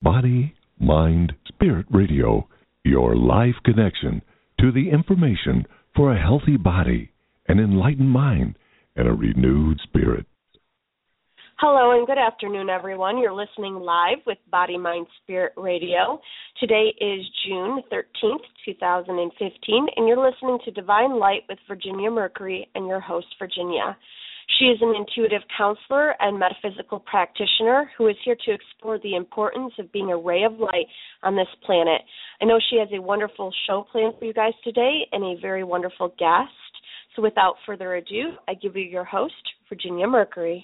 Body, Mind, Spirit Radio, your life connection to the information for a healthy body, an enlightened mind, and a renewed spirit. Hello and good afternoon, everyone. You're listening live with Body, Mind, Spirit Radio. Today is June 13th, 2015, and you're listening to Divine Light with Virginia Mercury and your host, Virginia. She is an intuitive counselor and metaphysical practitioner who is here to explore the importance of being a ray of light on this planet. I know she has a wonderful show planned for you guys today and a very wonderful guest. So without further ado, I give you your host, Virginia Mercury.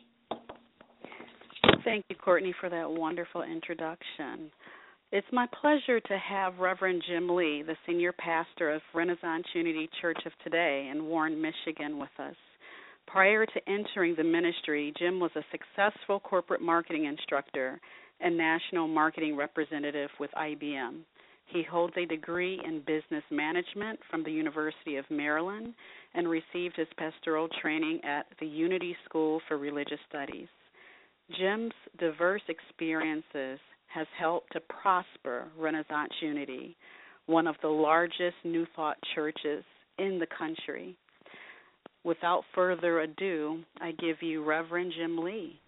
Thank you, Courtney, for that wonderful introduction. It's my pleasure to have Reverend Jim Lee, the senior pastor of Renaissance Unity Church of Today in Warren, Michigan, with us. Prior to entering the ministry, Jim was a successful corporate marketing instructor and national marketing representative with IBM. He holds a degree in business management from the University of Maryland and received his pastoral training at the Unity School for Religious Studies. Jim's diverse experiences has helped to prosper Renaissance Unity, one of the largest New Thought churches in the country. Without further ado, I give you Reverend Jim Lee.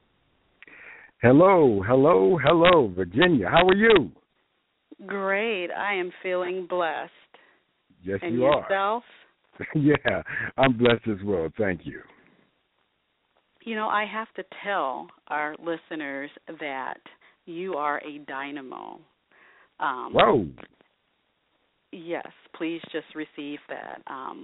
Hello, Virginia. How are you? Great. I am feeling blessed. Yes, and you yourself? are. Yeah, I'm blessed as well. Thank you. You know, I have to tell our listeners that you are a dynamo. Whoa. Yes, please just receive that.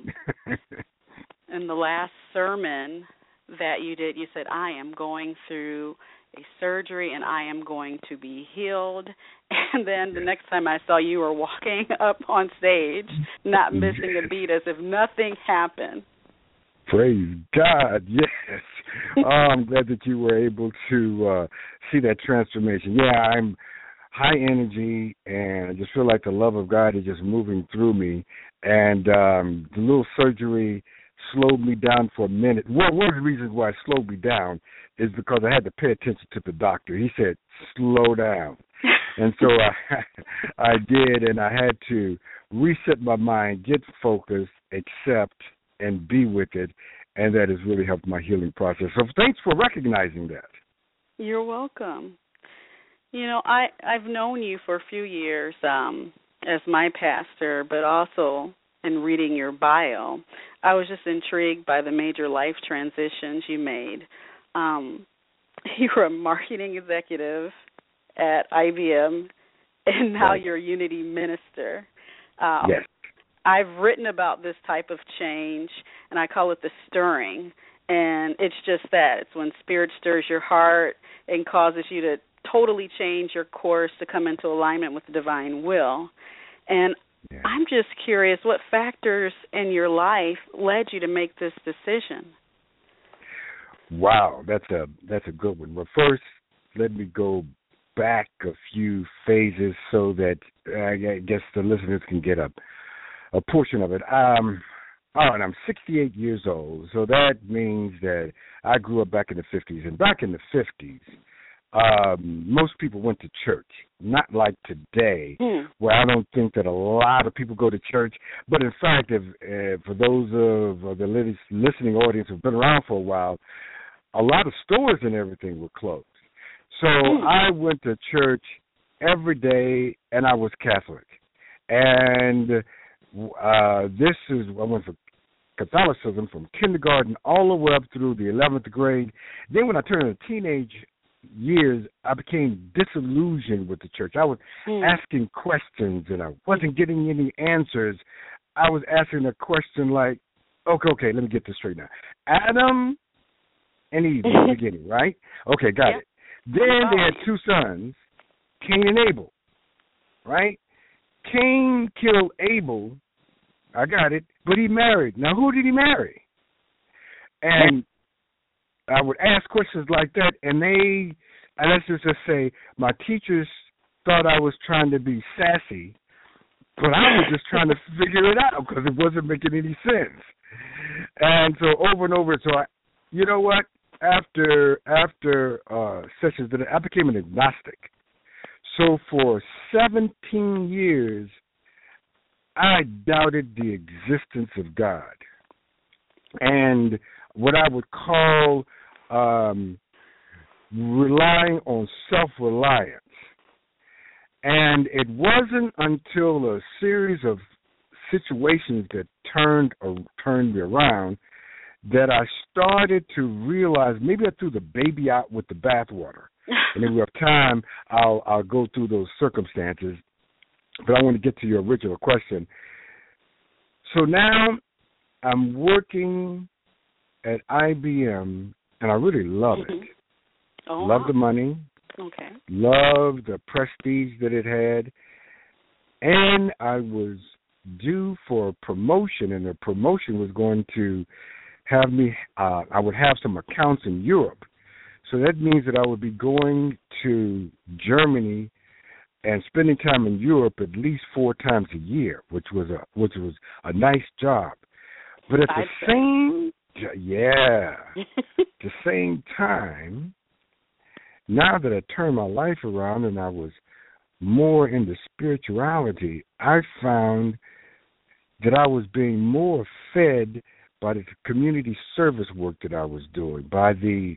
In the last sermon that you did, you said, I am going through a surgery and I am going to be healed. And then the next time I saw you were walking up on stage, not missing a beat, as if nothing happened. Praise God, yes. I'm glad that you were able to see that transformation. Yeah, I'm high energy, and I just feel like the love of God is just moving through me. And the little surgery slowed me down for a minute. Well, one of the reasons why it slowed me down is because I had to pay attention to the doctor. He said, slow down. And so I did, and I had to reset my mind, get focused, accept, and be with it, and that has really helped my healing process. So thanks for recognizing that. You're welcome. You know, I've known you for a few years as my pastor, but also in reading your bio, I was just intrigued by the major life transitions you made. You were a marketing executive at IBM, and now you're a Unity minister. Yes. I've written about this type of change, and I call it the stirring, and it's just that. It's when Spirit stirs your heart and causes you to totally change your course to come into alignment with the divine will. And I'm just curious, what factors in your life led you to make this decision? Wow, that's a good one. Well, first, let me go back a few phases so that I guess the listeners can get a portion of it. And I'm 68 years old, so that means that I grew up back in the 50s. And back in the 50s, most people went to church, not like today, where I don't think that a lot of people go to church. But in fact, for those of the listening audience who've been around for a while, a lot of stores and everything were closed. So I went to church every day, and I was Catholic. And I went for Catholicism from kindergarten all the way up through the 11th grade. Then when I turned into teenage years, I became disillusioned with the church. I was asking questions, and I wasn't getting any answers. I was asking a question like, okay, let me get this straight now. Adam and Eve in the beginning, right? Okay, got it. Then they had two sons, Cain and Abel, right? Cain killed Abel. I got it. But he married. Now, who did he marry? And I would ask questions like that, and let's just say, my teachers thought I was trying to be sassy, but I was just trying to figure it out because it wasn't making any sense. And so over and over, you know what? After sessions, I became an agnostic. So for 17 years, I doubted the existence of God. And what I would call relying on self-reliance. And it wasn't until a series of situations that turned me around that I started to realize maybe I threw the baby out with the bathwater. And if we have time, I'll go through those circumstances. But I want to get to your original question. So now I'm working at IBM, and I really love it. Oh, love the money. Okay. Love the prestige that it had. And I was due for a promotion, and the promotion was going to have me, I would have some accounts in Europe. So that means that I would be going to Germany and spending time in Europe at least 4 times a year, which was a nice job. But at the same time, now that I turned my life around and I was more into spirituality, I found that I was being more fed by the community service work that I was doing, by the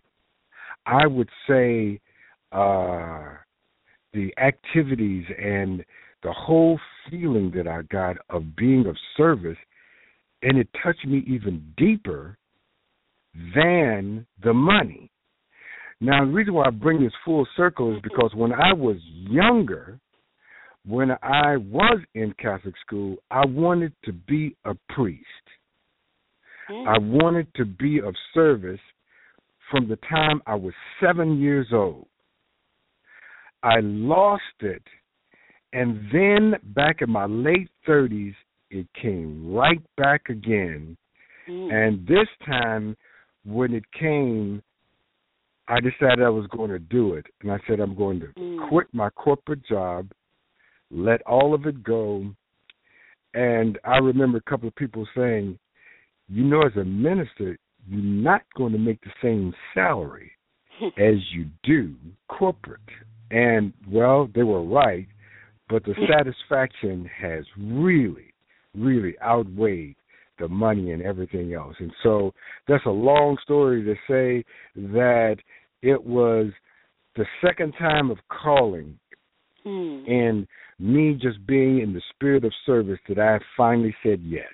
activities and the whole feeling that I got of being of service, and it touched me even deeper than the money. Now, the reason why I bring this full circle is because when I was younger, when I was in Catholic school, I wanted to be a priest. I wanted to be of service from the time I was 7 years old. I lost it, and then back in my late 30s, it came right back again. And this time, when it came, I decided I was going to do it. And I said I'm going to quit my corporate job, let all of it go. And I remember a couple of people saying, you know, as a minister, you're not going to make the same salary as you do corporate. And, well, they were right, but the satisfaction has really, really outweighed the money and everything else. And so that's a long story to say that it was the second time of calling and me just being in the spirit of service that I finally said yes.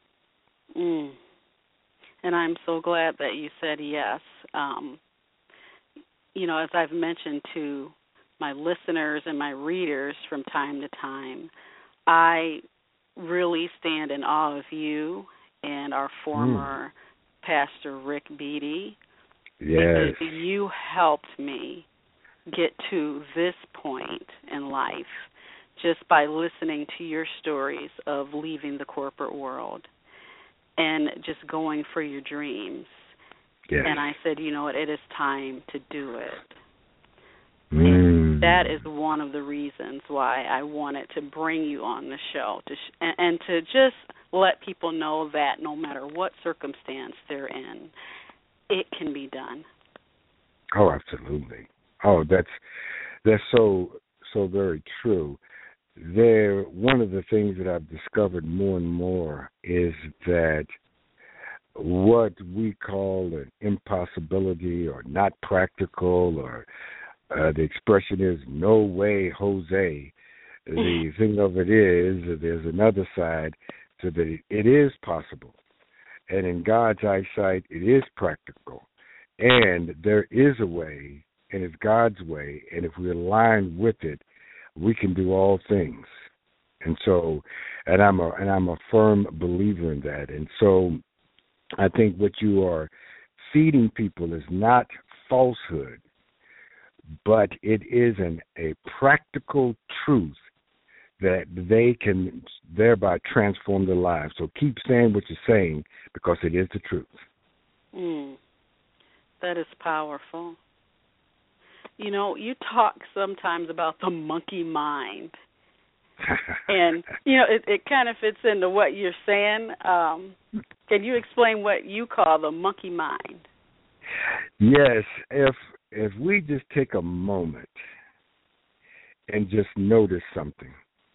And I'm so glad that you said yes. You know, as I've mentioned to my listeners and my readers from time to time, I really stand in awe of you and our former pastor, Rick Beatty. Yes. Because you helped me get to this point in life just by listening to your stories of leaving the corporate world and just going for your dreams. Yes. And I said, you know what, it is time to do it. And that is one of the reasons why I wanted to bring you on the show and to just let people know that no matter what circumstance they're in, it can be done. Oh, absolutely. Oh, that's so very true. One of the things that I've discovered more and more is that what we call an impossibility or not practical or the expression is no way, Jose. The thing of it is there's another side to that it is possible. And in God's eyesight, it is practical. And there is a way, and it's God's way. And if we align with it, we can do all things. And so, and I'm a firm believer in that. And so, I think what you are feeding people is not falsehood, but it is a practical truth that they can thereby transform their lives. So keep saying what you're saying because it is the truth. That is powerful. You know, you talk sometimes about the monkey mind. And, you know, it kind of fits into what you're saying. Can you explain what you call the monkey mind? Yes. If we just take a moment and just notice something.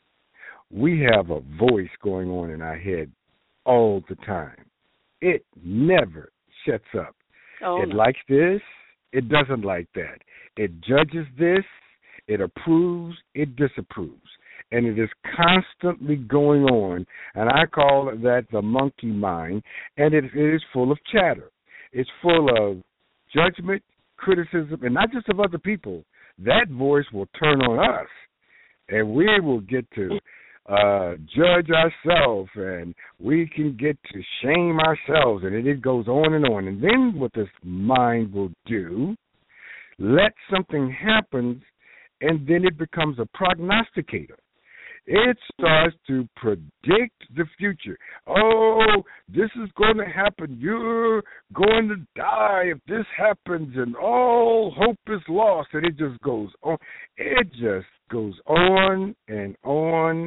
We have a voice going on in our head all the time. It never shuts up. It likes this. It doesn't like that. It judges this. It approves. It disapproves. And it is constantly going on. And I call that the monkey mind. And it is full of chatter. It's full of judgment, criticism, and not just of other people. That voice will turn on us. And we will get to judge ourselves, and we can get to shame ourselves, and it goes on. And then what this mind will do, let something happen, and then it becomes a prognosticator. It starts to predict the future. Oh, this is going to happen. You're going to die if this happens, and all hope is lost. And it just goes on. It just goes on and on.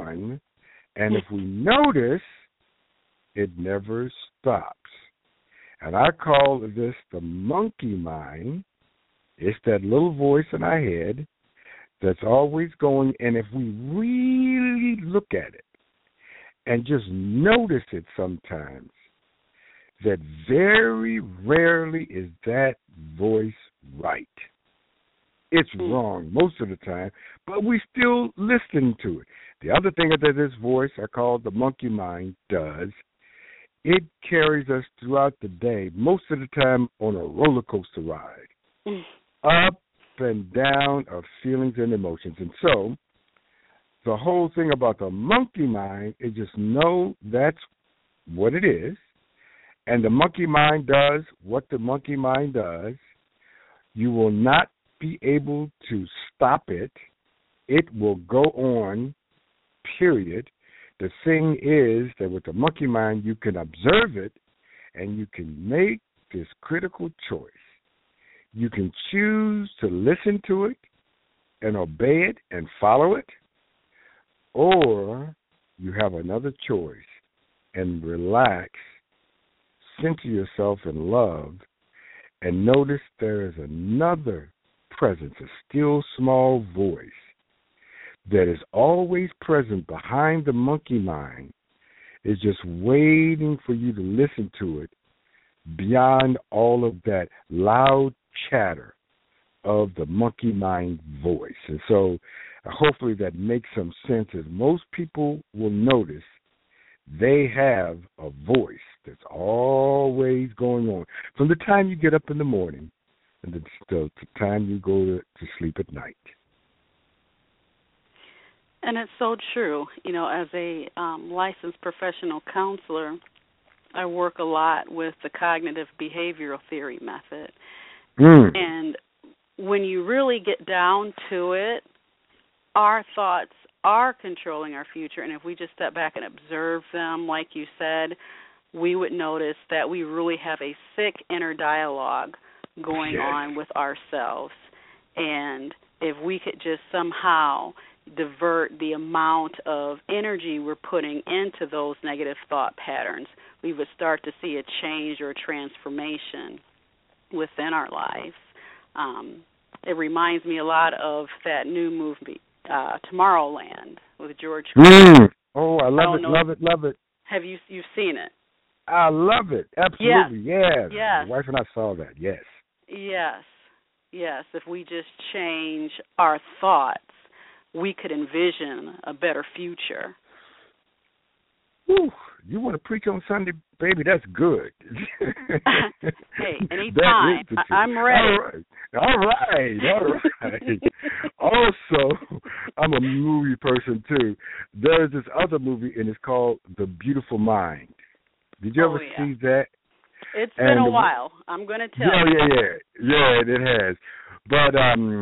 And if we notice, it never stops. And I call this the monkey mind. It's that little voice in our head that's always going, and if we really look at it and just notice it sometimes, that very rarely is that voice right. It's wrong most of the time, but we still listen to it. The other thing that this voice, I call the monkey mind, does, it carries us throughout the day, most of the time on a roller coaster ride, up and down of feelings and emotions. And so the whole thing about the monkey mind is just know that's what it is, and the monkey mind does what the monkey mind does. You will not be able to stop it. It will go on, period. The thing is that with the monkey mind, you can observe it, and you can make this critical choice. You can choose to listen to it and obey it and follow it, or you have another choice and relax, center yourself in love, and notice there is another presence, a still small voice that is always present behind the monkey mind, is just waiting for you to listen to it beyond all of that loud chatter of the monkey mind voice. And so hopefully that makes some sense, as most people will notice they have a voice that's always going on from the time you get up in the morning and the time you go to sleep at night. And it's so true. You know, as a licensed professional counselor, I work a lot with the cognitive behavioral theory method. And when you really get down to it, our thoughts are controlling our future. And if we just step back and observe them, like you said, we would notice that we really have a sick inner dialogue going on with ourselves. And if we could just somehow divert the amount of energy we're putting into those negative thought patterns, we would start to see a change or a transformation within our lives. It reminds me a lot of that new movie, Tomorrowland, with George Clooney. Oh, I love it. Have you've seen it? I love it. Absolutely, yes. Yes. My wife and I saw that, yes. Yes. If we just change our thoughts, we could envision a better future. Whew. You want to preach on Sunday, baby? That's good. Hey, anytime. I'm ready. All right. Also, I'm a movie person, too. There's this other movie, and it's called The Beautiful Mind. Did you ever see that? It's been a while. I'm going to tell you. Yeah, it has. But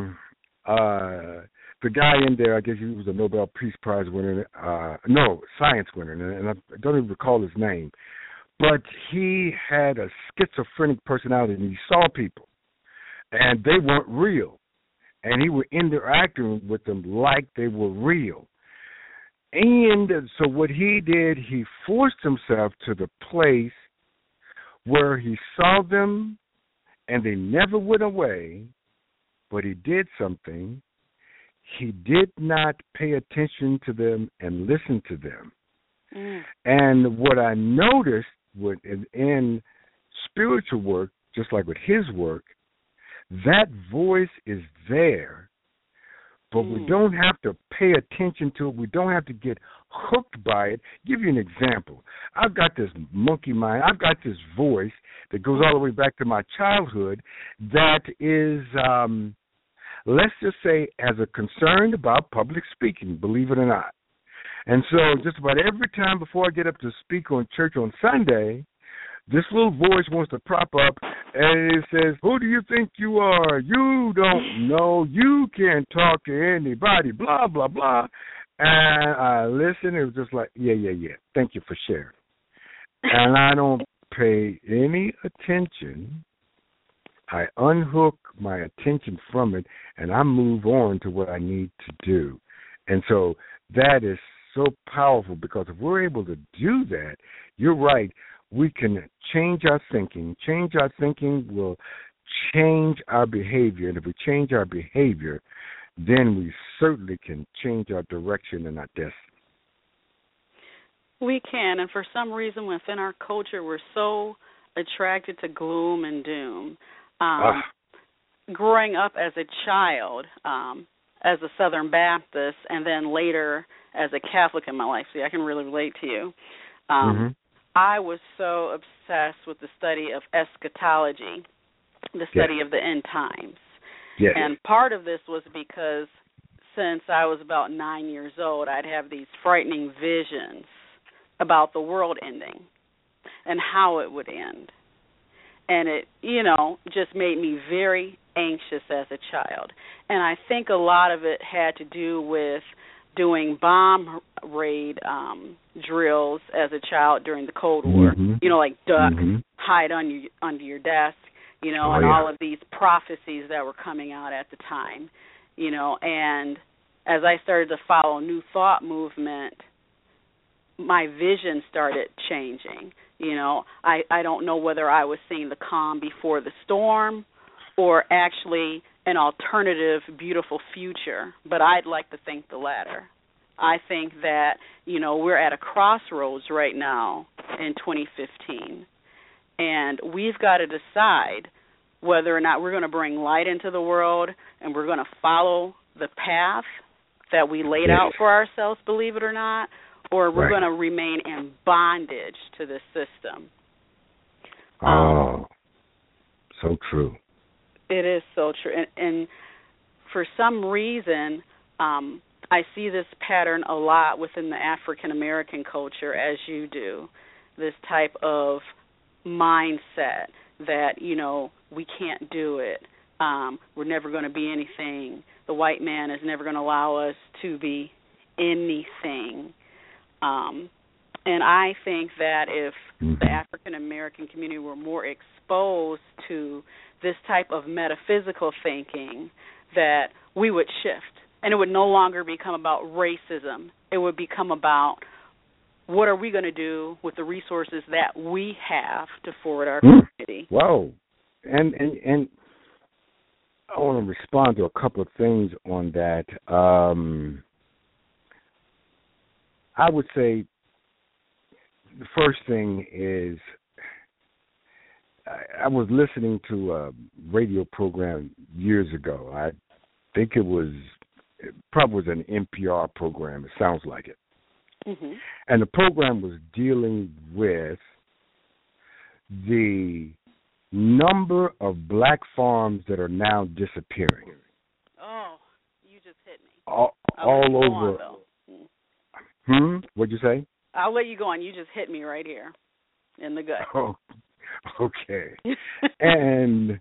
the guy in there, I guess he was a Nobel Peace Prize winner, science winner, and I don't even recall his name. But he had a schizophrenic personality, and he saw people, and they weren't real. And he was interacting with them like they were real. And so what he did, he forced himself to the place where he saw them, and they never went away, but he did something. he did not pay attention to them and listen to them. And what I noticed in spiritual work, just like with his work, that voice is there, but we don't have to pay attention to it. We don't have to get hooked by it. Give you an example. I've got this monkey mind. I've got this voice that goes all the way back to my childhood that is, let's just say, as a concern about public speaking, believe it or not. And so just about every time before I get up to speak on church on Sunday, this little voice wants to prop up, and it says, who do you think you are? You don't know. You can't talk to anybody, blah, blah, blah. And I listened. It was just like, yeah. Thank you for sharing. And I don't pay any attention. I unhook my attention from it, and I move on to what I need to do. And so that is so powerful, because if we're able to do that, you're right, we can change our thinking. Change our thinking will change our behavior. And if we change our behavior, then we certainly can change our direction and our destiny. We can, and for some reason within our culture, we're so attracted to gloom and doom. Growing up as a child, as a Southern Baptist, and then later as a Catholic in my life, see, I can really relate to you. I was so obsessed with the study of eschatology, the study of the end times. Yes. And part of this was because since I was about 9 years old, I'd have these frightening visions about the world ending and how it would end. And it, just made me very anxious as a child. And I think a lot of it had to do with doing bomb raid drills as a child during the Cold War. Like duck, hide under your desk, and all of these prophecies that were coming out at the time, and as I started to follow New Thought movement, my vision started changing. I don't know whether I was seeing the calm before the storm or actually an alternative, beautiful future, but I'd like to think the latter. I think that, we're at a crossroads right now in 2015, and we've got to decide whether or not we're going to bring light into the world and we're going to follow the path that we laid out for ourselves, believe it or not, or we're going to remain in bondage to this system. So true. It is so true. And for some reason, I see this pattern a lot within the African-American culture, as you do, this type of mindset that, we can't do it. We're never going to be anything. The white man is never going to allow us to be anything. And I think that if the African-American community were more exposed to this type of metaphysical thinking, that we would shift. And it would no longer become about racism. It would become about what are we going to do with the resources that we have to forward our community. Wow. And I want to respond to a couple of things on that. I would say the first thing is I was listening to a radio program years ago. I think it probably was an NPR program. It sounds like it. And the program was dealing with the number of black farms that are now disappearing. Oh, you just hit me. All over. What'd you say? I'll let you go on. You just hit me right here in the gut. Oh, okay. And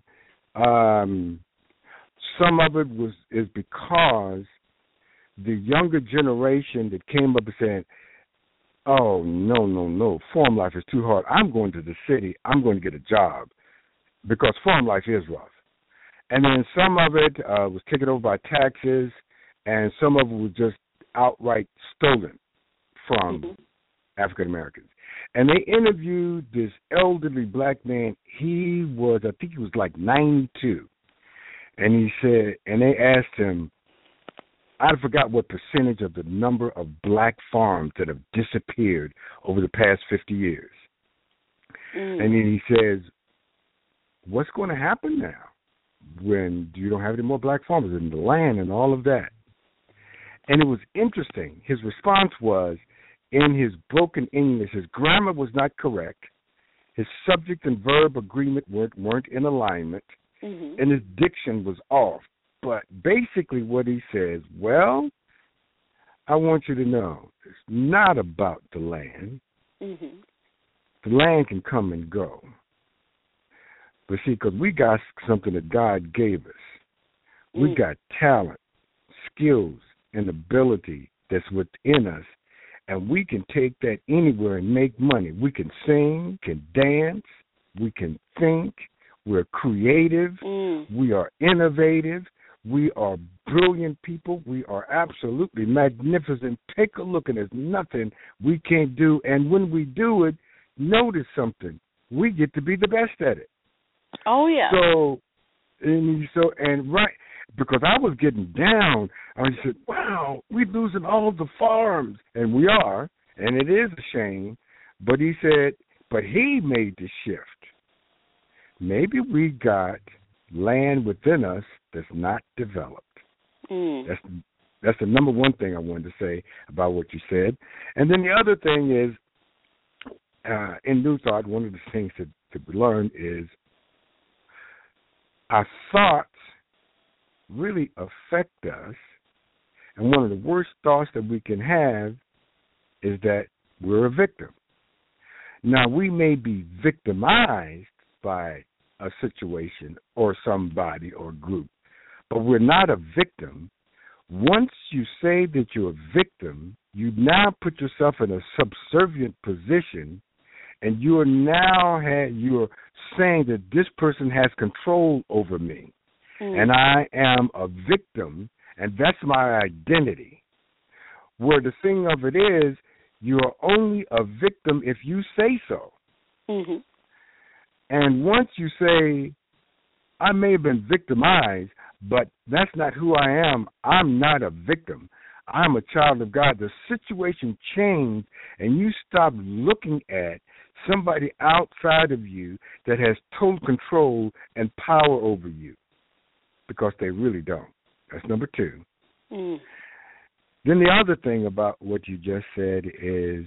some of it is because the younger generation that came up and said, oh, no, farm life is too hard. I'm going to the city. I'm going to get a job because farm life is rough. And then some of it was taken over by taxes, and some of it was just outright stolen from African Americans. And they interviewed this elderly black man. I think he was like 92. And he said, and they asked him, I forgot what percentage of the number of black farms that have disappeared over the past 50 years. And then he says, what's going to happen now when you don't have any more black farmers and the land and all of that? And it was interesting. His response was, in his broken English, his grammar was not correct. His subject and verb agreement weren't in alignment, and his diction was off. But basically what he says, well, I want you to know, it's not about the land. The land can come and go. But see, because we got something that God gave us. We got talent, skills, and ability that's within us, and we can take that anywhere and make money. We can sing, can dance, we can think, we're creative, we are innovative, we are brilliant people, we are absolutely magnificent. Take a look, and there's nothing we can't do, and when we do it, notice something. We get to be the best at it. Oh, yeah. Right, because I was getting down. I said, wow, we're losing all of the farms. And we are, and it is a shame. But he said, but he made the shift. Maybe we got land within us that's not developed. That's the number one thing I wanted to say about what you said. And then the other thing is, in New Thought, one of the things to learn is our thoughts really affect us, and one of the worst thoughts that we can have is that we're a victim. Now, we may be victimized by a situation or somebody or group, but we're not a victim. Once you say that you're a victim, you now put yourself in a subservient position, and you're saying that this person has control over me, and I am a victim, and that's my identity. Where the thing of it is, you're only a victim if you say so. And once you say, I may have been victimized, but that's not who I am. I'm not a victim. I'm a child of God. The situation changed, and you stop looking at somebody outside of you that has total control and power over you, because they really don't. That's number two. Then the other thing about what you just said is,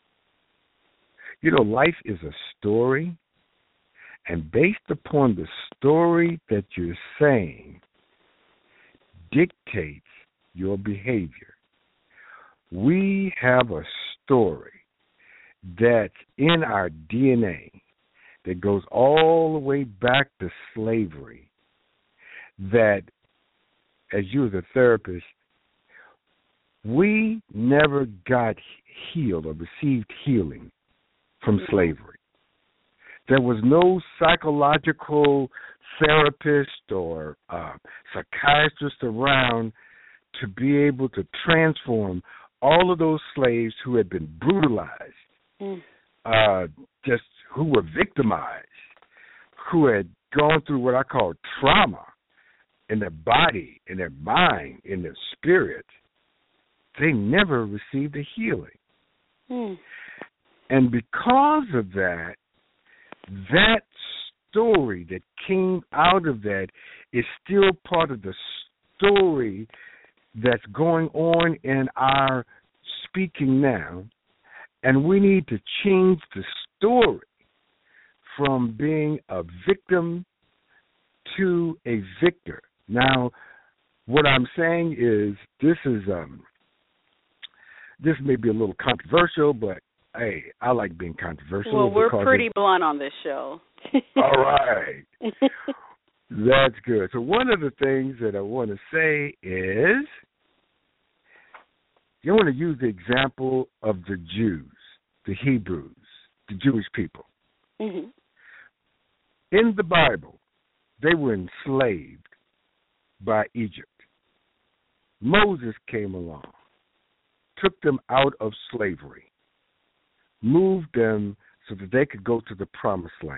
life is a story, and based upon the story that you're saying dictates your behavior. We have a story that's in our DNA that goes all the way back to slavery, that, as you as a therapist, we never got healed or received healing from slavery. There was no psychological therapist or psychiatrist around to be able to transform all of those slaves who had been brutalized, just who were victimized, who had gone through what I call trauma in their body, in their mind, in their spirit. They never received a healing. And because of that, that story that came out of that is still part of the story that's going on in our speaking now. And we need to change the story from being a victim to a victor. Now, what I'm saying is this may be a little controversial, but hey, I like being controversial. Well, we're pretty blunt on this show. All right. That's good. So one of the things that I want to say is, you want to use the example of the Jews, the Hebrews, the Jewish people. In the Bible, they were enslaved by Egypt. Moses came along, took them out of slavery, moved them so that they could go to the promised land.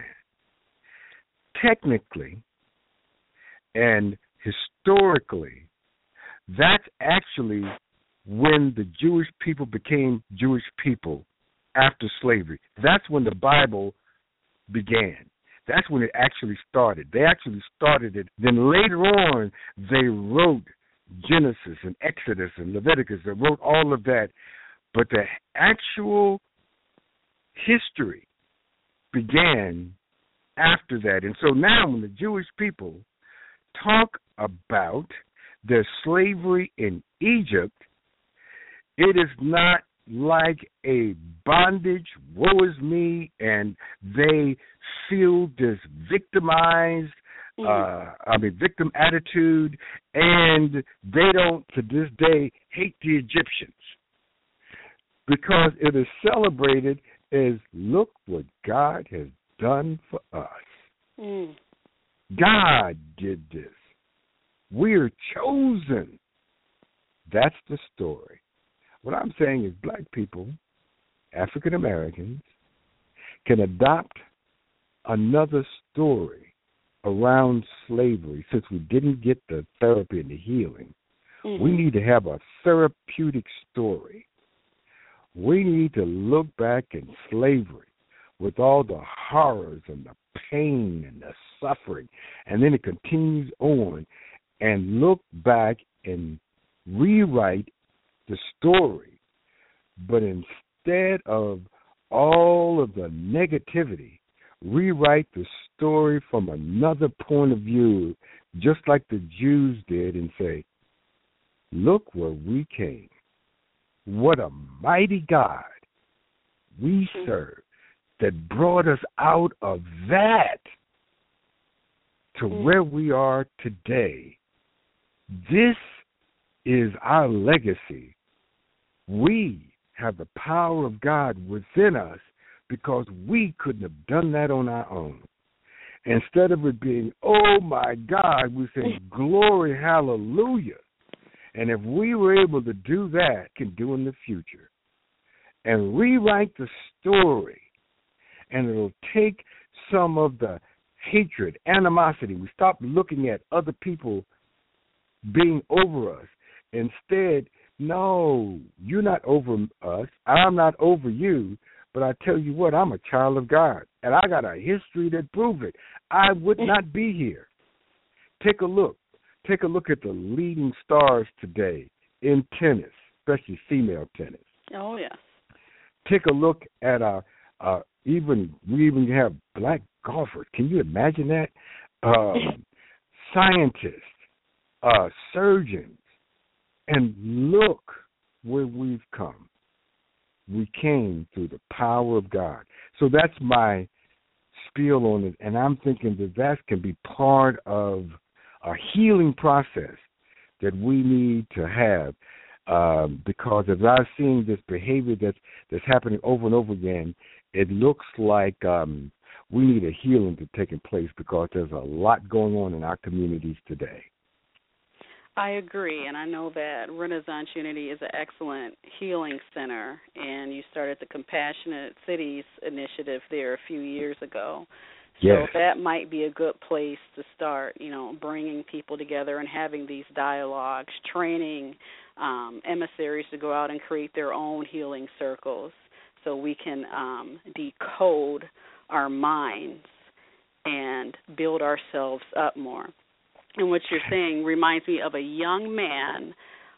Technically and historically, that's actually when the Jewish people became Jewish people after slavery. That's when the Bible began. That's when it actually started. They actually started it. Then later on, they wrote Genesis and Exodus and Leviticus. They wrote all of that. But the actual history began after that. And so now when the Jewish people talk about their slavery in Egypt, it is not like a bondage, woe is me, and they feel this victimized, victim attitude, and they don't, to this day, hate the Egyptians. Because it is celebrated as, look what God has done for us. God did this. We're chosen. That's the story. What I'm saying is black people, African Americans, can adopt another story around slavery. Since we didn't get the therapy and the healing, we need to have a therapeutic story. We need to look back in slavery with all the horrors and the pain and the suffering, and then it continues on, and look back and rewrite the story. But instead of all of the negativity, rewrite the story from another point of view, just like the Jews did, and say, look where we came. What a mighty God we serve that brought us out of that to where we are today. This is our legacy. We have the power of God within us because we couldn't have done that on our own. Instead of it being, oh my God, we say, glory, hallelujah. And if we were able to do that, can do in the future, and rewrite the story, and it'll take some of the hatred, animosity. We stop looking at other people being over us. Instead, no, you're not over us. I'm not over you. But I tell you what, I'm a child of God, and I got a history that proves it. I would not be here. Take a look. Take a look at the leading stars today in tennis, especially female tennis. Oh, yes. Take a look at we even have black golfers. Can you imagine that? Scientists, surgeons, and look where we've come. We came through the power of God. So that's my spiel on it, and I'm thinking that can be part of a healing process that we need to have, because as I'm seeing this behavior that's happening over and over again, it looks like we need a healing to take place because there's a lot going on in our communities today. I agree, and I know that Renaissance Unity is an excellent healing center, and you started the Compassionate Cities initiative there a few years ago. So yes. That might be a good place to start, bringing people together and having these dialogues, training emissaries to go out and create their own healing circles so we can decode our minds and build ourselves up more. And what you're saying reminds me of a young man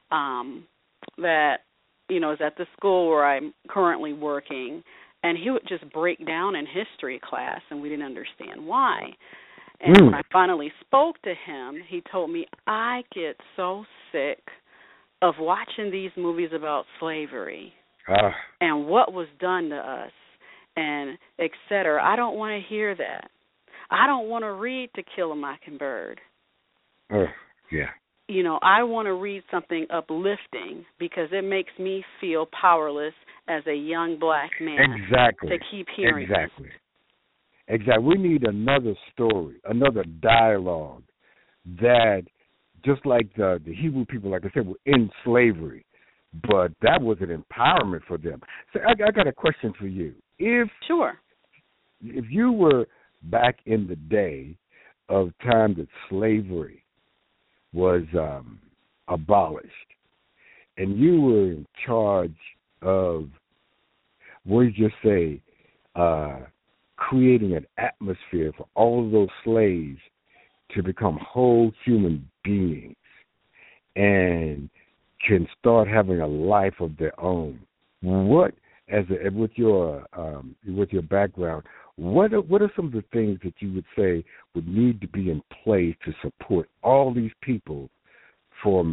that, is at the school where I'm currently working, and he would just break down in history class, and we didn't understand why. And when I finally spoke to him, he told me, I get so sick of watching these movies about slavery and what was done to us and et cetera. I don't want to hear that. I don't want to read To Kill a Mockingbird. Yeah. I want to read something uplifting because it makes me feel powerless as a young black man. Exactly. To keep hearing Exactly. We need another story, another dialogue that, just like the Hebrew people, like I said, were in slavery, but that was an empowerment for them. So I got a question for you. Sure. If you were back in the day of time that slavery was abolished, and you were in charge of, what did you say, creating an atmosphere for all of those slaves to become whole human beings and can start having a life of their own. What, with your background, what are some of the things that you would say would need to be in place to support all these people from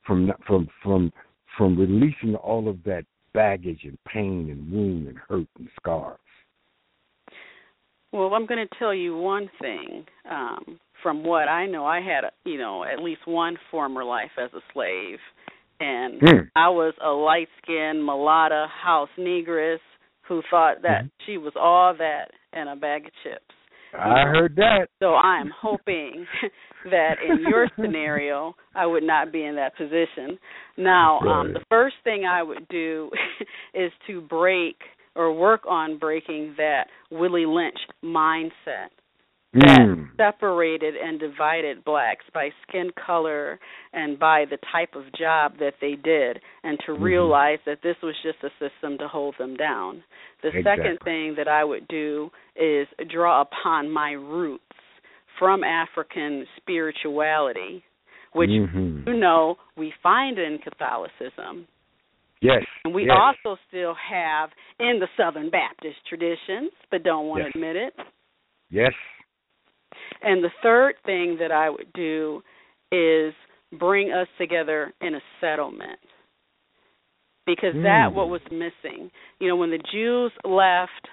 releasing all of that baggage and pain and wound and hurt and scars? Well, I'm going to tell you one thing. From what I know, I had, at least one former life as a slave. And I was a light-skinned mulatto house negress who thought that she was all that and a bag of chips. I heard that. So I'm hoping that in your scenario, I would not be in that position. Now, the first thing I would do is to break or work on breaking that Willie Lynch mindset that separated and divided blacks by skin color and by the type of job that they did, and to realize that this was just a system to hold them down. The second thing that I would do is draw upon my roots from African spirituality, which, we find in Catholicism. Yes. And we also still have in the Southern Baptist traditions, but don't want to admit it. Yes. And the third thing that I would do is bring us together in a settlement, because that's what was missing. When the Jews left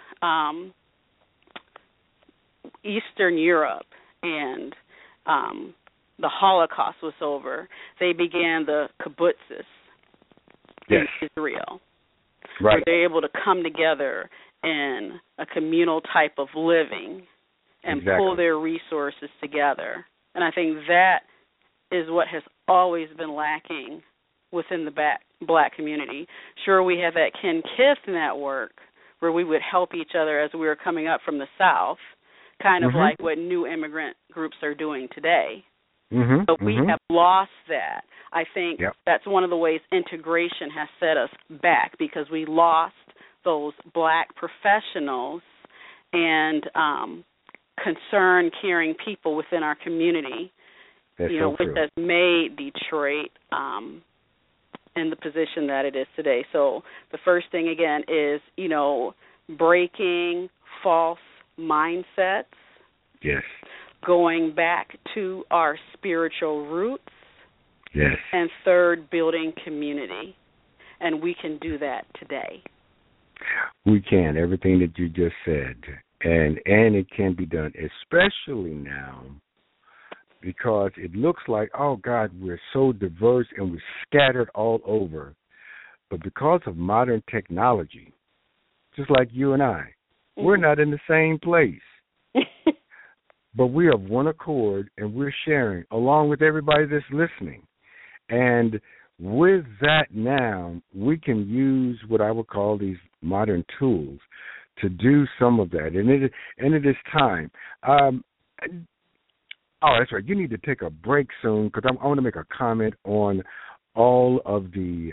Eastern Europe and the Holocaust was over, they began the kibbutzes in Israel. Right. Where they're able to come together in a communal type of living and pull their resources together. And I think that is what has always been lacking within the black community. Sure, we have that Ken Kith network where we would help each other as we were coming up from the South, kind of like what new immigrant groups are doing today. But we have lost that. I think that's one of the ways integration has set us back, because we lost those black professionals and concerned, caring people within our community, which has made Detroit in the position that it is today. So the first thing, again, is, breaking false mindsets. Yes. Going back to our spiritual roots. Yes. And third, building community. And we can do that today. We can, everything that you just said. And it can be done, especially now, because it looks like, oh, God, we're so diverse and we're scattered all over. But because of modern technology, just like you and I, we're not in the same place. But we have one accord, and we're sharing along with everybody that's listening. And with that now, we can use what I would call these modern tools to do some of that. And it is time. Oh, that's right. You need to take a break soon, because I want to make a comment on all of the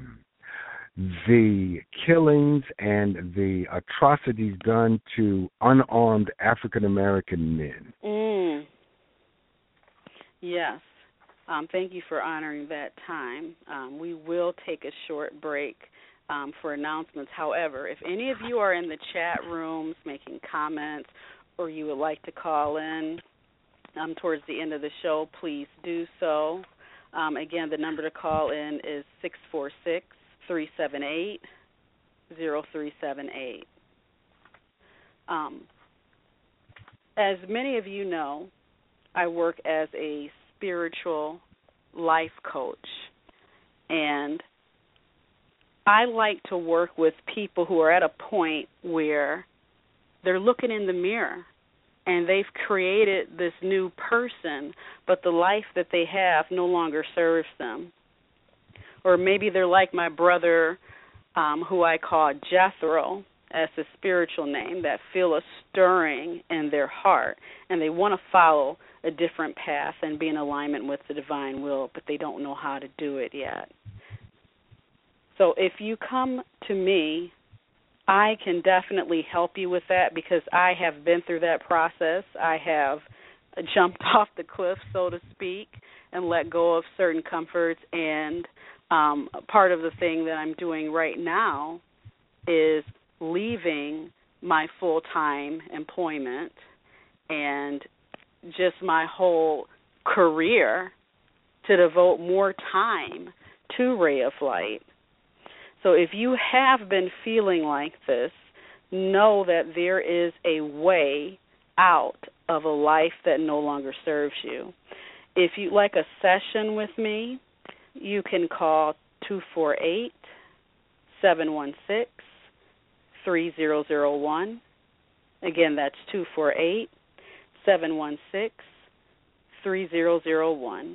killings and the atrocities done to unarmed African-American men. Yes. Thank you for honoring that time. We will take a short break for announcements. However, if any of you are in the chat rooms making comments, or you would like to call in towards the end of the show, please do so. Again, the number to call in is 646-378-0378. As many of you know, I work as a spiritual life coach, and I like to work with people who are at a point where they're looking in the mirror and they've created this new person, but the life that they have no longer serves them. Or maybe they're like my brother, who I call Jethro, as a spiritual name, that feel a stirring in their heart, and they want to follow a different path and be in alignment with the divine will, but they don't know how to do it yet. So if you come to me, I can definitely help you with that, because I have been through that process. I have jumped off the cliff, so to speak, and let go of certain comforts. And part of the thing that I'm doing right now is leaving my full-time employment and just my whole career to devote more time to Ray of Light. So if you have been feeling like this, know that there is a way out of a life that no longer serves you. If you'd like a session with me, you can call 248-716-3001. Again, that's 248-716-3001.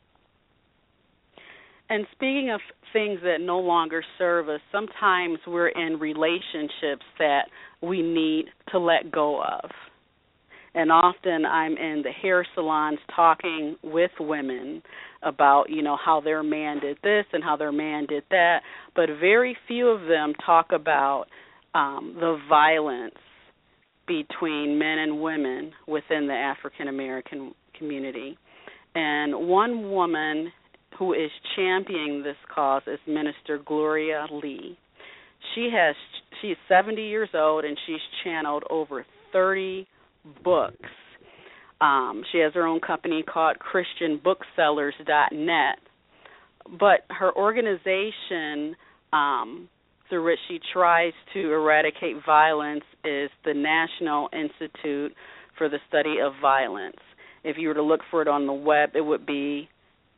And speaking of things that no longer serve us, sometimes we're in relationships that we need to let go of. And often I'm in the hair salons talking with women about, how their man did this and how their man did that, but very few of them talk about the violence between men and women within the African American community. And one woman who is championing this cause is Minister Gloria Lee. She's 70 years old, and she's channeled over 30 books. She has her own company called ChristianBooksellers.net. But her organization through which she tries to eradicate violence is the National Institute for the Study of Violence. If you were to look for it on the web, it would be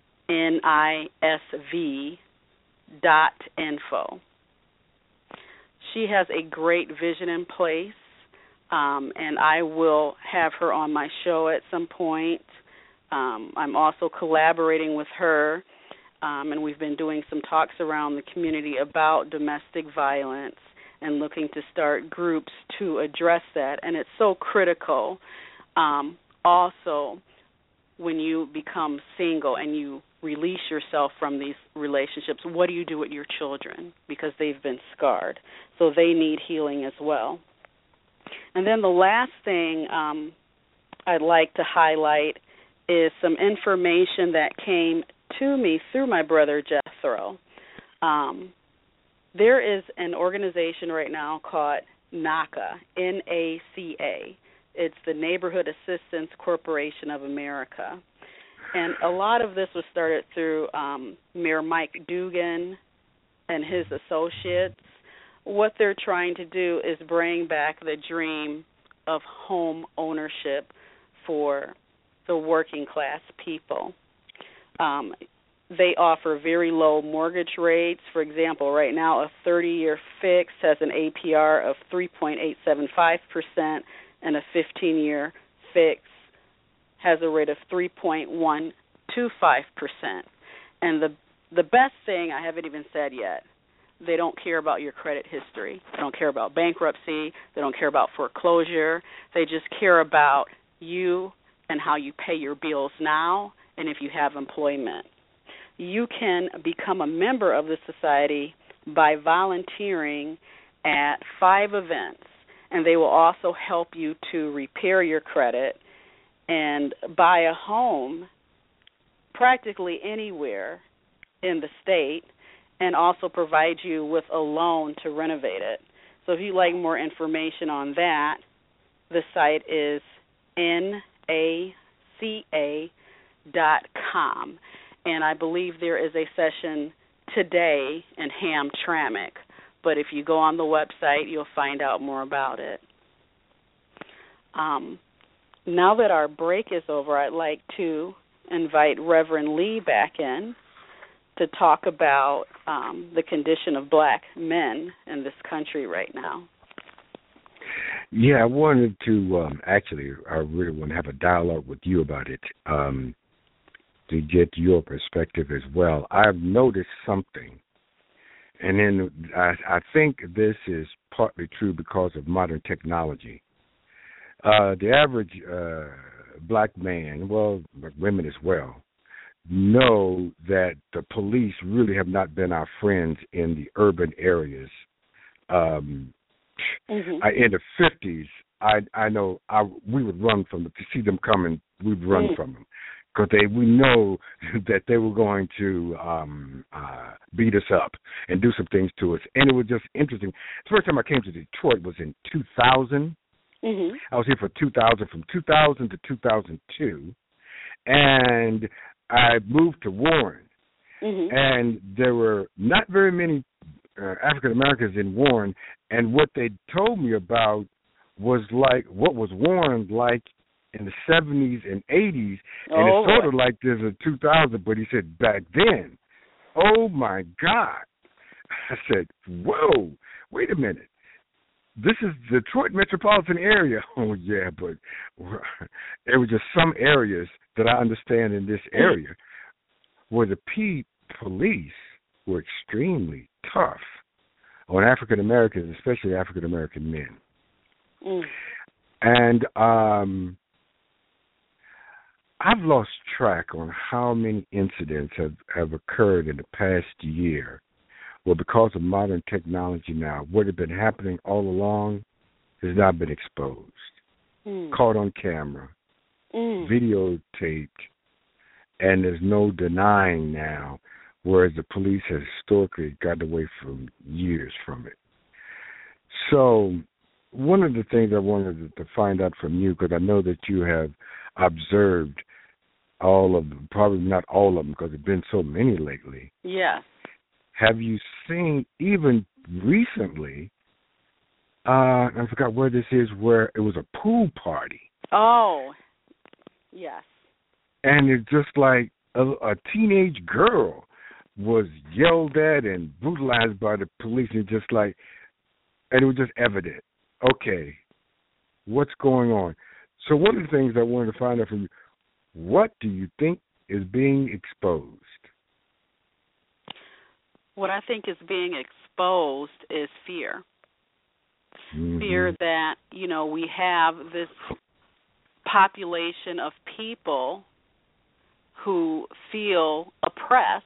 NISV.info. She has a great vision in place, and I will have her on my show at some point. I'm also collaborating with her, and we've been doing some talks around the community about domestic violence and looking to start groups to address that. And it's so critical. Also, when you become single and you release yourself from these relationships, what do you do with your children? Because they've been scarred. So they need healing as well. And then the last thing I'd like to highlight is some information that came to me through my brother Jethro. There is an organization right now called NACA, N-A-C-A. It's the Neighborhood Assistance Corporation of America. And a lot of this was started through Mayor Mike Dugan and his associates. What they're trying to do is bring back the dream of home ownership for the working class people. They offer very low mortgage rates. For example, right now a 30-year fix has an APR of 3.875%, and a 15-year fix has a rate of 3.125%. And the best thing I haven't even said yet, they don't care about your credit history. They don't care about bankruptcy. They don't care about foreclosure. They just care about you and how you pay your bills now and if you have employment. You can become a member of the society by volunteering at 5 events, and they will also help you to repair your credit and buy a home practically anywhere in the state, and also provide you with a loan to renovate it. So if you'd like more information on that, the site is NACA.com. And I believe there is a session today in Hamtramck. But if you go on the website, you'll find out more about it. Now that our break is over, I'd like to invite Reverend Lee back in to talk about the condition of black men in this country right now. Yeah, I wanted to I really want to have a dialogue with you about it to get your perspective as well. I've noticed something And then I think this is partly true because of modern technology. The average black man, well, women as well, know that the police really have not been our friends in the urban areas. In the 50s, I know we would run from them. To see them coming, we'd run from them. Because we know that they were going to beat us up and do some things to us. And it was just interesting. The first time I came to Detroit was in 2000. I was here for 2000, from 2000 to 2002. And I moved to Warren. And there were not very many African Americans in Warren. And what they told me about was like what was Warren like in the 70s and 80s, and it's sort of like this in 2000, but he said back then, oh my God. I said, whoa, wait a minute. This is Detroit metropolitan area. Oh yeah, but there were just some areas that I understand in this area where the police were extremely tough on African Americans, especially African American men. And I've lost track on how many incidents have occurred in the past year. Well, because of modern technology now, what had been happening all along has now been exposed, caught on camera, videotaped, and there's no denying now, whereas the police has historically gotten away from years from it. So one of the things I wanted to find out from you, because I know that you have observed all of them, probably not all of them, because there have been so many lately. Yes. Have you seen, even recently, I forgot where this is, where it was a pool party. Oh, yes. And it's just like a teenage girl was yelled at and brutalized by the police, and just like, and it was just evident. Okay, what's going on? So one of the things I wanted to find out from you, what do you think is being exposed? What I think is being exposed is fear. Fear that, we have this population of people who feel oppressed.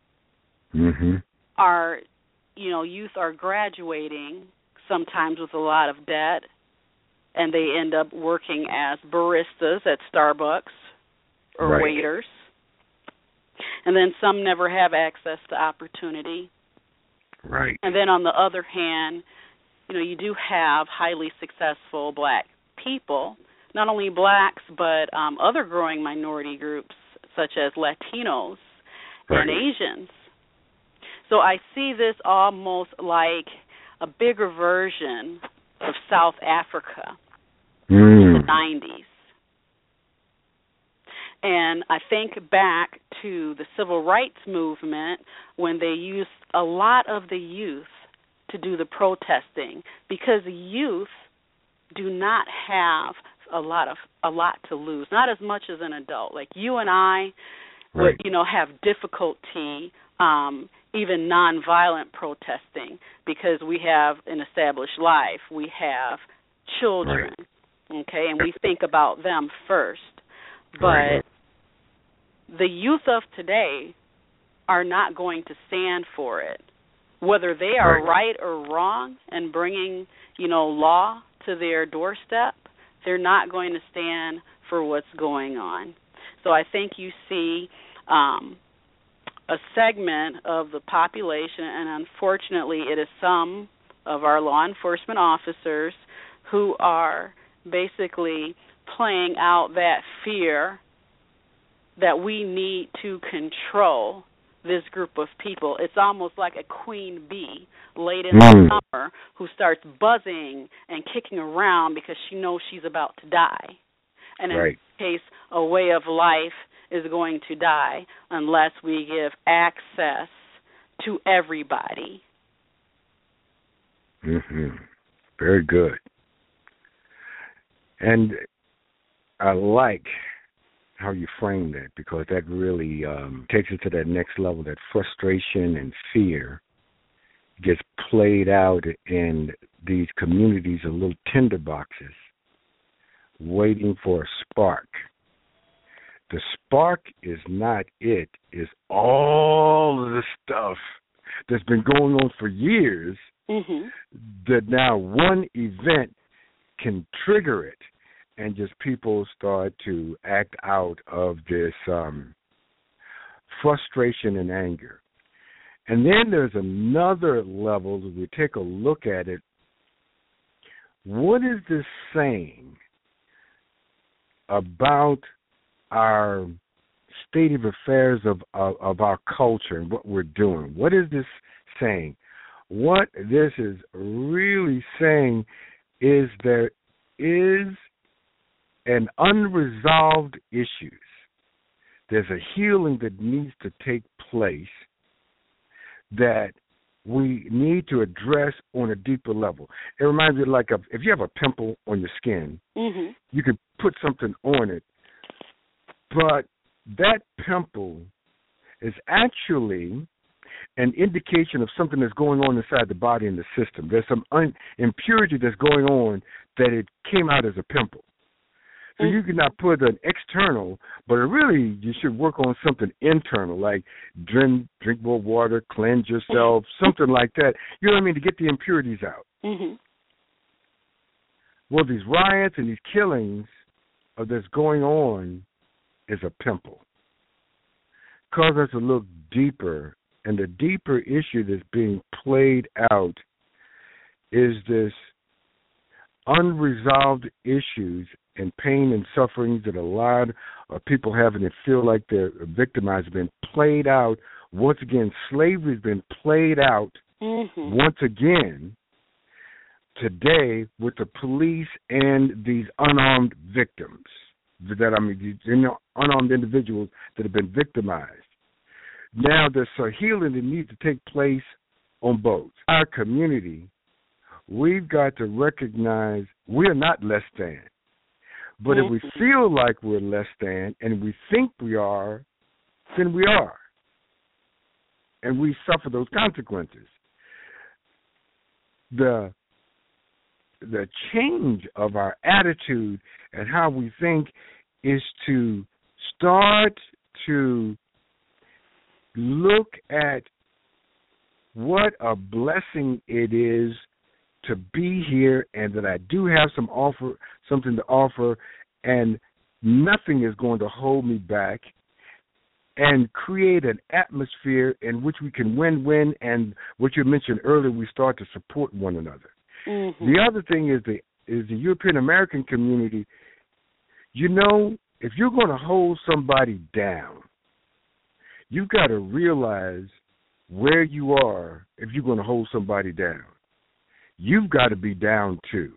Our, youth are graduating sometimes with a lot of debt, and they end up working as baristas at Starbucks or waiters. And then some never have access to opportunity. Right. And then on the other hand, you do have highly successful black people, not only blacks, but other growing minority groups such as Latinos and Asians. So I see this almost like a bigger version of South Africa in the 90s. And I think back to the civil rights movement when they used a lot of the youth to do the protesting, because youth do not have a lot to lose, not as much as an adult. Like you and I would, have difficulty even nonviolent protesting because we have an established life. We have children, okay, and we think about them first. But the youth of today are not going to stand for it, whether they are right or wrong and bringing, law to their doorstep. They're not going to stand for what's going on. So I think you see a segment of the population, and unfortunately it is some of our law enforcement officers who are basically playing out that fear that we need to control this group of people. It's almost like a queen bee late in the summer who starts buzzing and kicking around because she knows she's about to die. And in this case, a way of life is going to die unless we give access to everybody. Very good. And I like how you frame that, because that really takes it to that next level, that frustration and fear gets played out in these communities of little tinder boxes, waiting for a spark. The spark is not it, it's all of the stuff that's been going on for years that now one event can trigger it, and just people start to act out of this frustration and anger. And then there's another level, as we take a look at it, what is this saying about our state of affairs of our culture and what we're doing? What is this saying? What this is really saying is there is an unresolved issues. There's a healing that needs to take place that we need to address on a deeper level. It reminds me like if you have a pimple on your skin, you can put something on it, but that pimple is actually an indication of something that's going on inside the body and the system. There's some impurity that's going on that it came out as a pimple. So you cannot put an external, but really you should work on something internal, like drink more water, cleanse yourself, something like that. You know what I mean, to get the impurities out. Well, these riots and these killings that's going on is a pimple. Cause us to look deeper, and the deeper issue that's being played out is this unresolved issues and pain and sufferings that a lot of people have, and they feel like they're victimized, have been played out. Once again, slavery has been played out once again today with the police and these unarmed victims. These unarmed individuals that have been victimized. Now there's a healing that needs to take place on both. Our community, we've got to recognize we're not less than. But if we feel like we're less than and we think we are, then we are. And we suffer those consequences. The change of our attitude and how we think is to start to look at what a blessing it is to be here, and that I do have something to offer, and nothing is going to hold me back, and create an atmosphere in which we can win-win, and what you mentioned earlier, we start to support one another. The other thing is the European American community. You know, if you're going to hold somebody down, you've got to realize where you are if you're going to hold somebody down. You've got to be down too.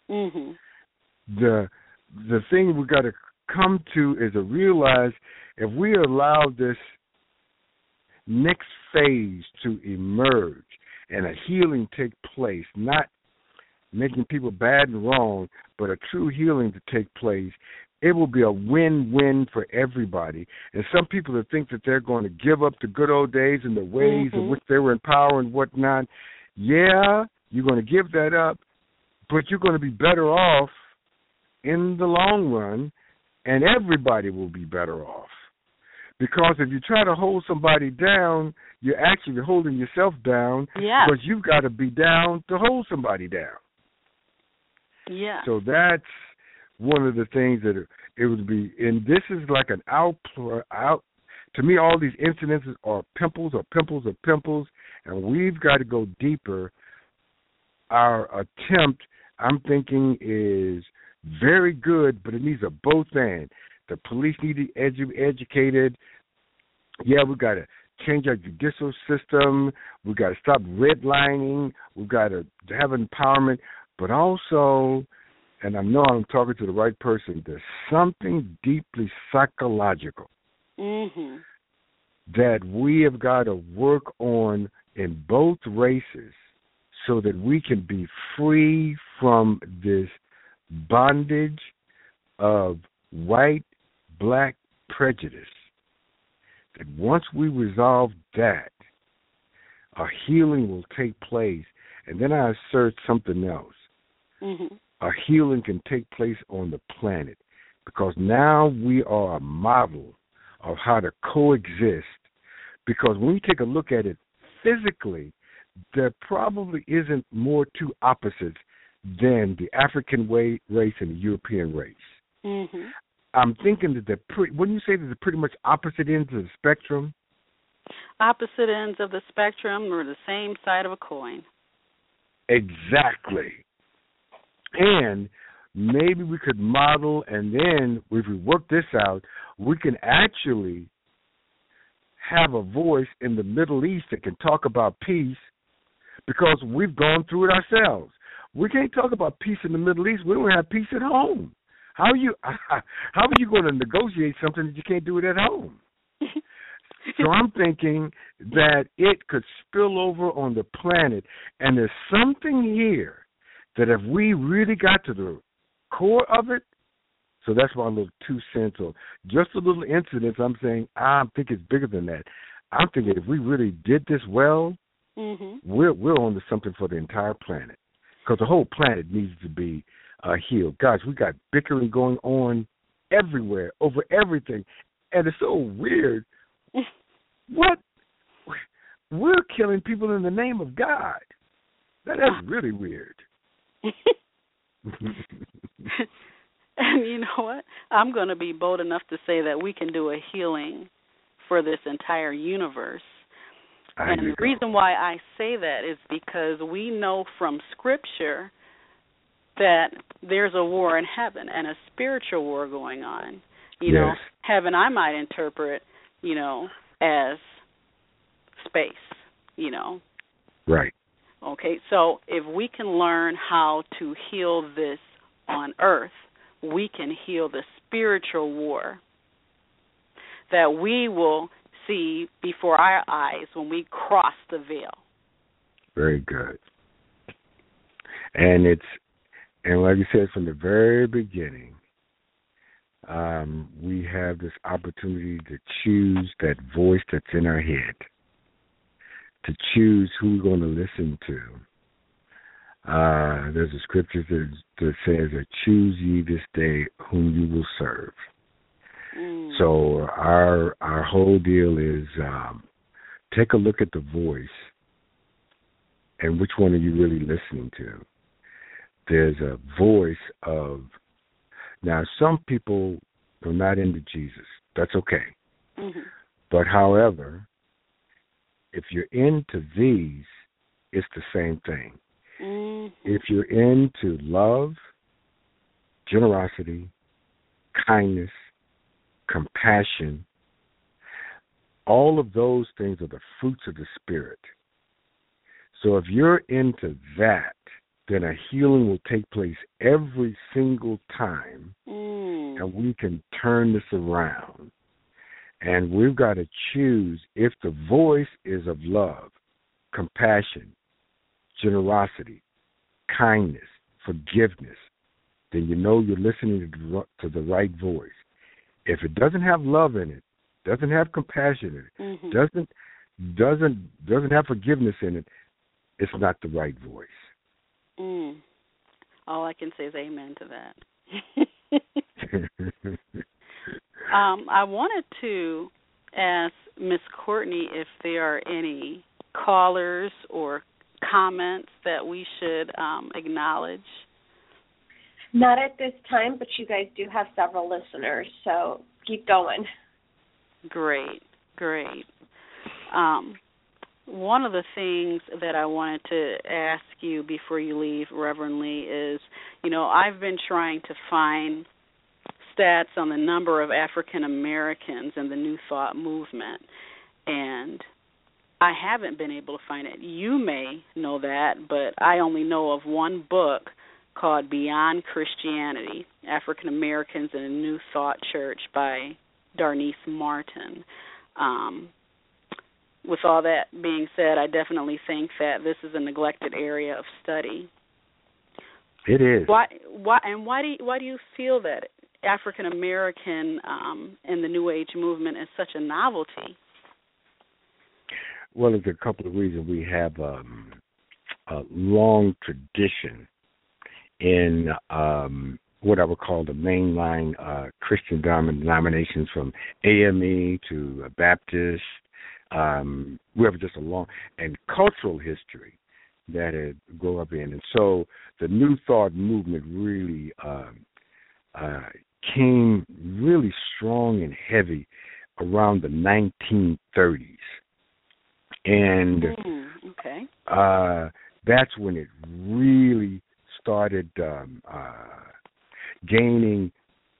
The thing we've got to come to is to realize if we allow this next phase to emerge and a healing take place, not making people bad and wrong, but a true healing to take place, it will be a win-win for everybody. And some people that think that they're going to give up the good old days and the ways in which they were in power and whatnot, yeah, you're going to give that up, but you're going to be better off in the long run, and everybody will be better off. Because if you try to hold somebody down, you're actually holding yourself down, because you've got to be down to hold somebody down. Yeah. So that's one of the things that it would be, and this is like an out. To me, all these incidences are pimples, and we've got to go deeper. Our attempt, I'm thinking, is very good, but it needs a both and. The police need to be educated. Yeah, we've got to change our judicial system. We've got to stop redlining. We've got to have empowerment. But also, and I know I'm talking to the right person, there's something deeply psychological that we have got to work on in both races so that we can be free from this bondage of white-black prejudice. That once we resolve that, a healing will take place. And then I assert something else. Mm-hmm. A healing can take place on the planet because now we are a model of how to coexist. Because when you take a look at it physically, there probably isn't more two opposites than the African race and the European race. Mm-hmm. I'm thinking that wouldn't you say that they're pretty much opposite ends of the spectrum? Opposite ends of the spectrum or the same side of a coin. Exactly. And maybe we could model, and then if we work this out, we can actually have a voice in the Middle East that can talk about peace because we've gone through it ourselves. We can't talk about peace in the Middle East. We don't have peace at home. How are you going to negotiate something that you can't do it at home? So I'm thinking that it could spill over on the planet, and there's something here that if we really got to the core of it, so that's my little 2 cents or just a little incident. I'm saying I think it's bigger than that. I'm thinking if we really did this well, we're on to something for the entire planet because the whole planet needs to be healed. Guys, we got bickering going on everywhere over everything, and it's so weird. What? We're killing people in the name of God. That's really weird. And you know what? I'm going to be bold enough to say that we can do a healing for this entire universe. And the reason why I say that is because we know from Scripture that there's a war in heaven and a spiritual war going on. You know, heaven I might interpret, as space, Right. Okay, so if we can learn how to heal this on earth, we can heal the spiritual war that we will see before our eyes when we cross the veil. Very good. And like you said from the very beginning, we have this opportunity to choose that voice that's in our head, to choose who we're going to listen to. There's a scripture that says that choose ye this day whom you will serve. So our whole deal is take a look at the voice and which one are you really listening to. There's a voice of, now some people are not into Jesus. That's okay. But however, if you're into these, it's the same thing. If you're into love, generosity, kindness, compassion, all of those things are the fruits of the Spirit. So if you're into that, then a healing will take place every single time, and we can turn this around. And we've got to choose if the voice is of love, compassion, generosity, kindness, forgiveness, then you know you're listening to the right voice. If it doesn't have love in it, doesn't have compassion in it, doesn't have forgiveness in it, it's not the right voice. All I can say is amen to that. I wanted to ask Miss Courtney if there are any callers or comments that we should acknowledge. Not at this time, but you guys do have several listeners, so keep going. Great. One of the things that I wanted to ask you before you leave, Reverend Lee, is, I've been trying to find stats on the number of African Americans in the New Thought movement, and I haven't been able to find it. You may know that, but I only know of one book called Beyond Christianity, African Americans in a New Thought Church by Darnese Martin. With all that being said, I definitely think that this is a neglected area of study. It is. Why do you feel that African American in the New Age movement is such a novelty? Well, there's a couple of reasons. We have a long tradition in what I would call the mainline Christian denominations, from AME to Baptist. We have just a long and cultural history that it grew up in. And so the New Thought movement really came really strong and heavy around the 1930s. And that's when it really started gaining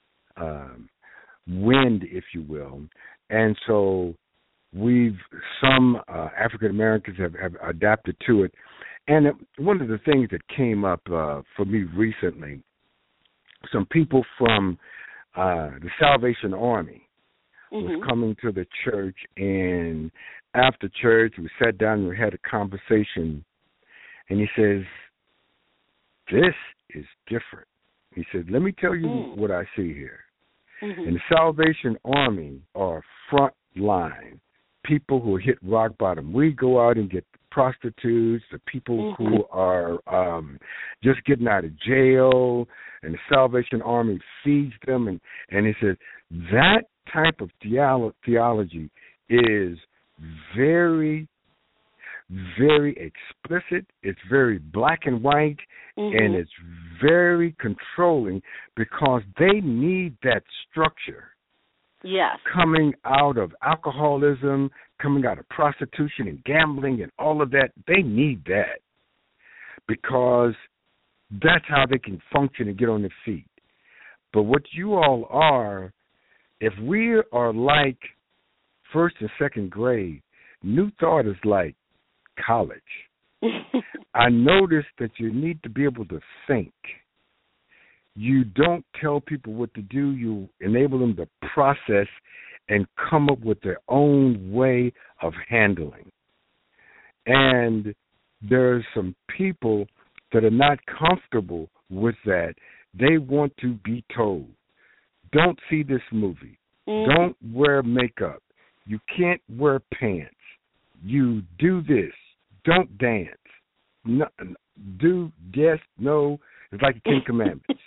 wind, if you will. And so some African Americans have adapted to it. And one of the things that came up for me recently, some people from the Salvation Army was coming to the church, and after church we sat down and we had a conversation, and he says, "This is different." He said, "Let me tell you what I see here. In the Salvation Army are front line people who hit rock bottom. We go out and get the prostitutes, the people who are just getting out of jail, and the Salvation Army feeds them." And he said that type of theology is very, very explicit. It's very black and white, and it's very controlling, because they need that structure. Yes. Coming out of alcoholism, coming out of prostitution and gambling and all of that, they need that, because that's how they can function and get on their feet. But what you all are, if we are like first and second grade, New Thought is like college. I noticed that you need to be able to think. You don't tell people what to do. You enable them to process and come up with their own way of handling. And there's some people that are not comfortable with that. They want to be told, don't see this movie. Don't wear makeup. You can't wear pants. You do this. Don't dance. No, do, yes, no. It's like the Ten Commandments.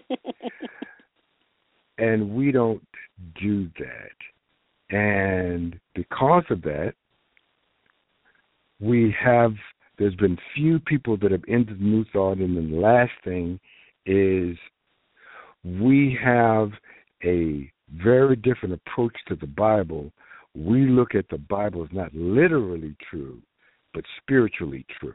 And we don't do that. And because of that, there's been few people that have entered New Thought. And then the last thing is we have a very different approach to the Bible. We look at the Bible as not literally true, but spiritually true.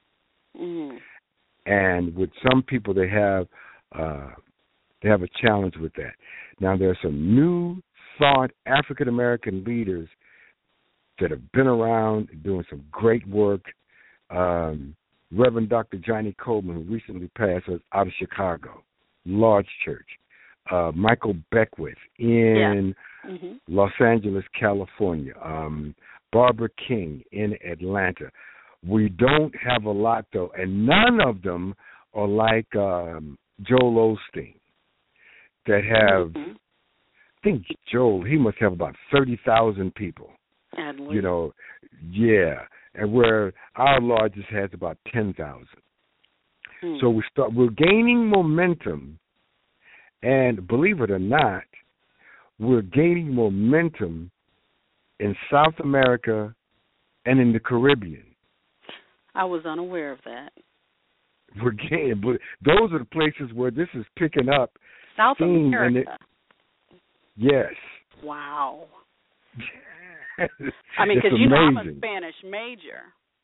And with some people, they have a challenge with that. Now, there are some New Thought African American leaders that have been around doing some great work. Reverend Dr. Johnny Coleman, who recently passed, was out of Chicago, large church. Michael Beckwith in Los Angeles, California. Barbara King in Atlanta. We don't have a lot, though, and none of them are like Joel Osteen, that have, I think Joel, he must have about 30,000 people. You know, yeah, and where our largest has about 10,000. So we're gaining momentum, and believe it or not, we're gaining momentum in South America and in the Caribbean. I was unaware of that. We're gaining, but those are the places where this is picking up. South America. Yes. Wow. I mean, because you know I'm a Spanish major.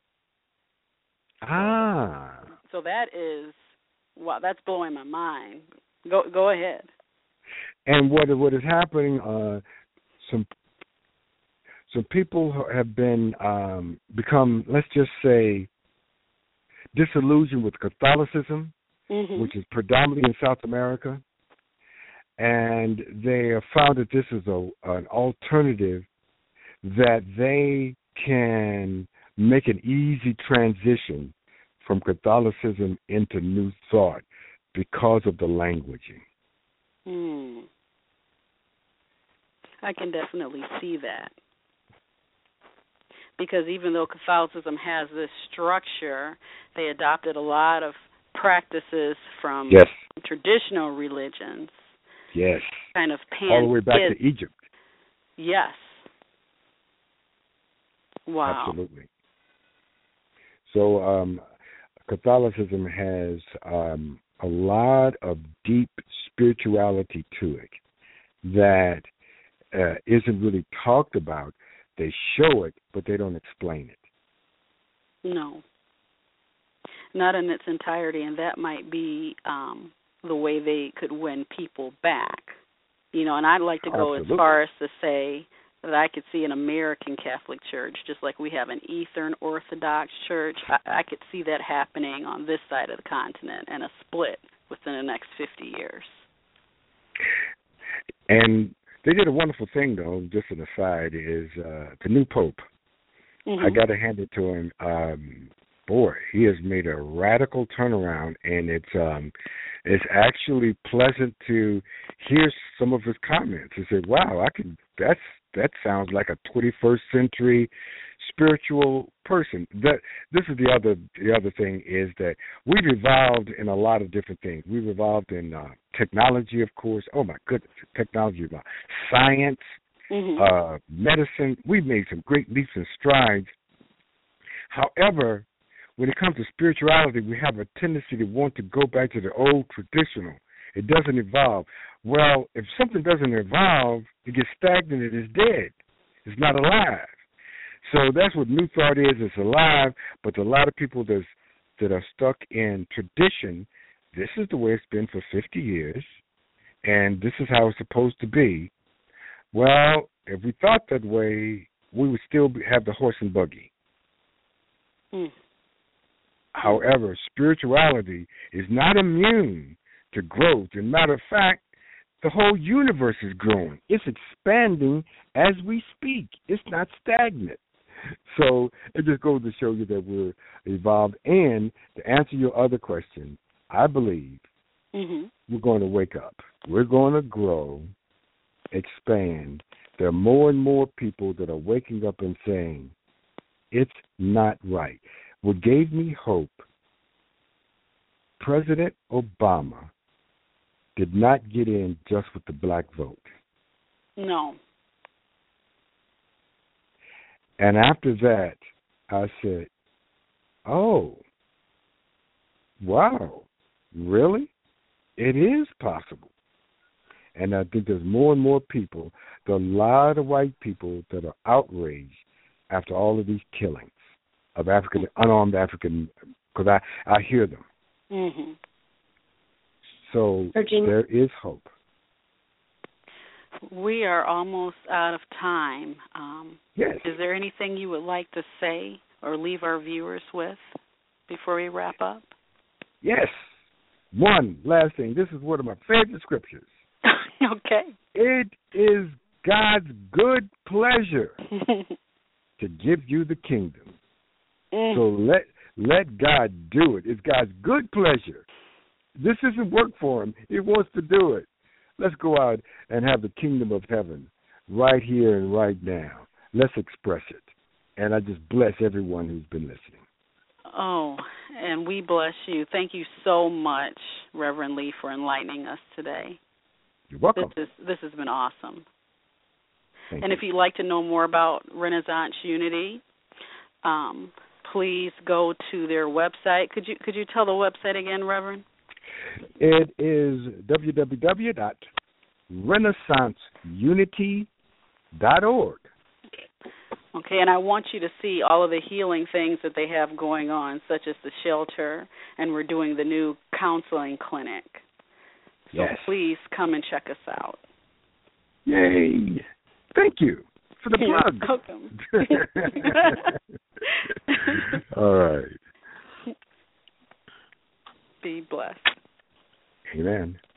So that is, wow, that's blowing my mind. Go ahead. And what is happening? Some people have been become, let's just say, disillusioned with Catholicism, which is predominantly in South America, and they have found that this is an alternative that they can make an easy transition from Catholicism into New Thought because of the languaging. I can definitely see that. because even though Catholicism has this structure, they adopted a lot of practices from Yes. traditional religions. Yes. Kind of all the way back to Egypt. Yes. Wow. Absolutely. So Catholicism has a lot of deep spirituality to it that isn't really talked about. They show it, but they don't explain it. No. Not in its entirety, and that might be the way they could win people back. You know, and I'd like to go Absolutely. as far as to say that I could see an American Catholic Church, just like we have an Eastern Orthodox Church. I could see that happening on this side of the continent and a split within the next 50 years. And they did a wonderful thing, though, just an aside, is the new Pope. Mm-hmm. I got to hand it to him. Boy, he has made a radical turnaround, and it's actually pleasant to hear some of his comments. He said, "Wow, that sounds like a 21st century spiritual person." This is the other thing is that we've evolved in a lot of different things. We've evolved in technology, of course. Oh my goodness, technology, science, mm-hmm. Medicine. We've made some great leaps and strides. However, when it comes to spirituality, we have a tendency to want to go back to the old traditional. It doesn't evolve. Well, if something doesn't evolve, it gets stagnant. It is dead. It's not alive. So that's what New Thought is. It's alive, but a lot of people that are stuck in tradition, this is the way it's been for 50 years, and this is how it's supposed to be. Well, if we thought that way, we would still have the horse and buggy. Mm. However, spirituality is not immune to growth. As a matter of fact, the whole universe is growing. It's expanding as we speak. It's not stagnant. So it just goes to show you that we're evolved. And to answer your other question, I believe we're going to wake up. We're going to grow, expand. There are more and more people that are waking up and saying, it's not right. What gave me hope, President Obama did not get in just with the black vote. No. And after that, I said, oh, wow, really? It is possible. And I think there's more and more people, there are a lot of white people that are outraged after all of these killings of unarmed African, because I hear them. Mm-hmm. So Virginia. There is hope. We are almost out of time. Yes. Is there anything you would like to say or leave our viewers with before we wrap up? Yes. One last thing. This is one of my favorite scriptures. Okay. It is God's good pleasure to give you the kingdom. So let God do it. It's God's good pleasure. This isn't work for him. He wants to do it. Let's go out and have the kingdom of heaven right here and right now. Let's express it. And I just bless everyone who's been listening. Oh, and we bless you. Thank you so much, Reverend Lee, for enlightening us today. You're welcome. This has been awesome. Thank and you. if you'd like to know more about Renaissance Unity, please go to their website. Could you tell the website again, Reverend? It is www.renaissanceunity.org. Okay, and I want you to see all of the healing things that they have going on, such as the shelter, and we're doing the new counseling clinic. So yes. Please come and check us out. Yay. Thank you for the plug. Welcome. All right. Be blessed. Amen.